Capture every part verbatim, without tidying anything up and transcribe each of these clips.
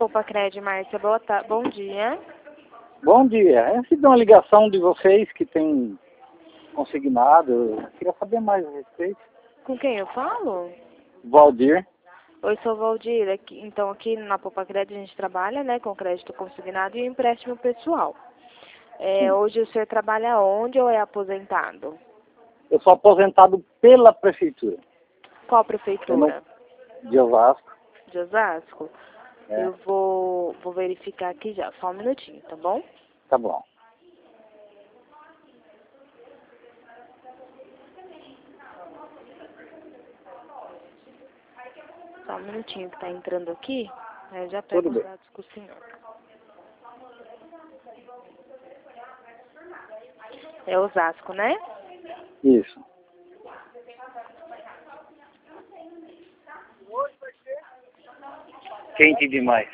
Opa, Cred, Márcia, boa tarde. Bom dia. Bom dia. Eu recebi uma ligação de vocês que tem consignado. Eu queria saber mais a respeito. Com quem eu falo? Valdir. Oi, sou Valdir. Aqui, então, aqui na Popa Cred a gente trabalha, né, com crédito consignado e empréstimo pessoal. É, hoje o senhor trabalha onde ou é aposentado? Eu sou aposentado pela prefeitura. Qual prefeitura? Não... De Osasco. De Osasco? É. Eu vou, vou verificar aqui já. Só um minutinho, tá bom? Tá bom. Só um minutinho que tá entrando aqui. Aí eu já pego os dados com o senhor. É Osasco, né? Isso. Quente demais.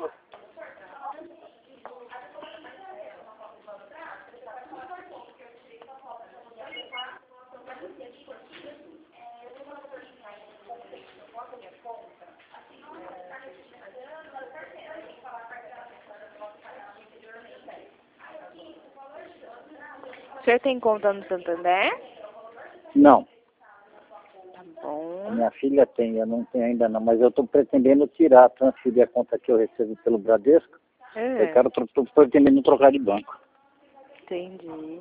O senhor tem conta no Santander? Não. Tá bom. Minha filha tem, eu não tenho ainda não, mas eu estou pretendendo tirar, transferir a conta que eu recebo pelo Bradesco. É. Eu quero, estou pretendendo trocar de banco. Entendi.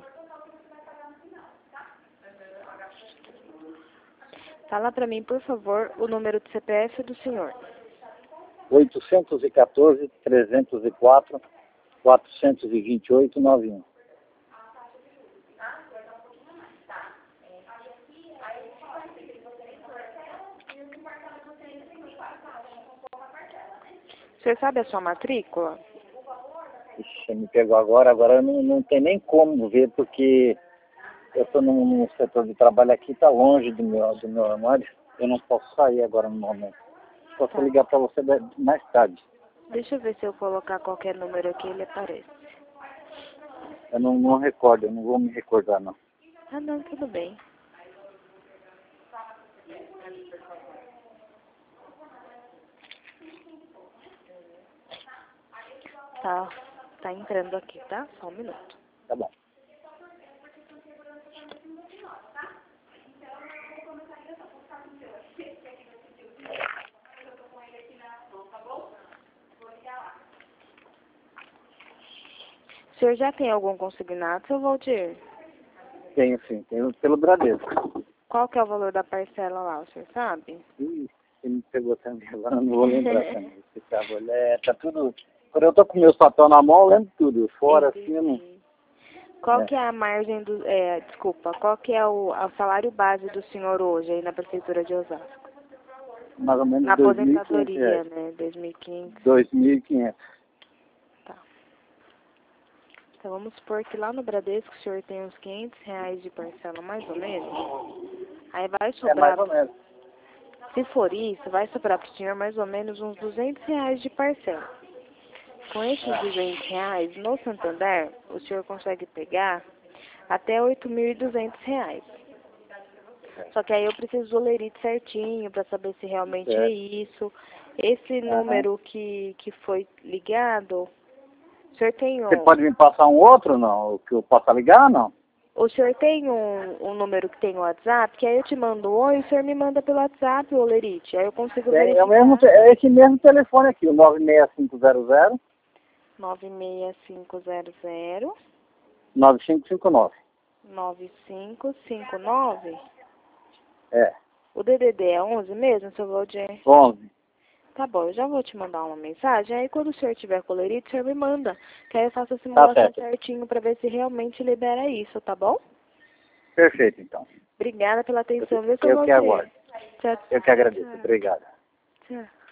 Fala pra mim, por favor, o número do C P F do senhor. oitocentos e quatorze, trezentos e quatro, quatrocentos e vinte e oito, noventa e um. O senhor sabe a sua matrícula? Ixi, me pegou agora, agora não, não tem nem como ver, porque eu estou num setor de trabalho aqui, está longe do meu, do meu armário, eu não posso sair agora no momento. Posso Tá. ligar para você mais tarde. Deixa eu ver se eu colocar qualquer número aqui, ele aparece. Eu não, não recordo, eu não vou me recordar não. Ah, não, tudo bem. Tá, tá entrando aqui, tá? Só um minuto. Tá bom. O senhor já tem algum consignado, seu Valdir? Tenho sim, tenho pelo Bradesco. Qual que é o valor da parcela lá, o senhor sabe? Ih, você me pegou também, agora não vou lembrar também. Esse trabalho é, tá tudo... Quando eu tô com meus papéis na mão, eu lembro tudo. Fora Entendi. assim, eu não... Qual É. que é a margem do... É, desculpa, qual que é o, o salário base do senhor hoje aí na prefeitura de Osasco? Mais ou menos Na dois mil e quinhentos aposentadoria, reais. né? dois mil e quinhentos. dois mil e quinhentos. Tá. Então vamos supor que lá no Bradesco o senhor tem uns quinhentos reais de parcela, mais ou menos. Aí vai É sobrar... mais ou menos. Se for isso, vai sobrar para o senhor mais ou menos uns duzentos reais de parcela. Com esses duzentos reais, no Santander, o senhor consegue pegar até oito mil e duzentos reais. Só que aí eu preciso do lerite certinho para saber se realmente é, É. isso. Esse Uhum. número que, que foi ligado, o senhor tem um... Você pode me passar um outro, não? O que eu possa ligar, não? O senhor tem um, um número que tem o WhatsApp, que aí eu te mando um oi, o senhor me manda pelo WhatsApp, o lerite. Aí eu consigo Tem, verificar. é, o mesmo, é esse mesmo telefone aqui, o nove seis cinco zero zero, nove seis cinco zero zero, nove cinco cinco nove. nove cinco cinco nove. É. O D D D é onze mesmo, seu Valdir? onze. Tá bom, eu já vou te mandar uma mensagem. Aí quando o senhor tiver colerite, o senhor me manda. Que aí eu faço a simulação Tá certo. certinho pra ver se realmente libera isso, tá bom? Perfeito, então. Obrigada pela atenção, viu, seu Eu que Valdir? aguardo. Tchau, Eu que agradeço. tchau. Obrigado. Tchau.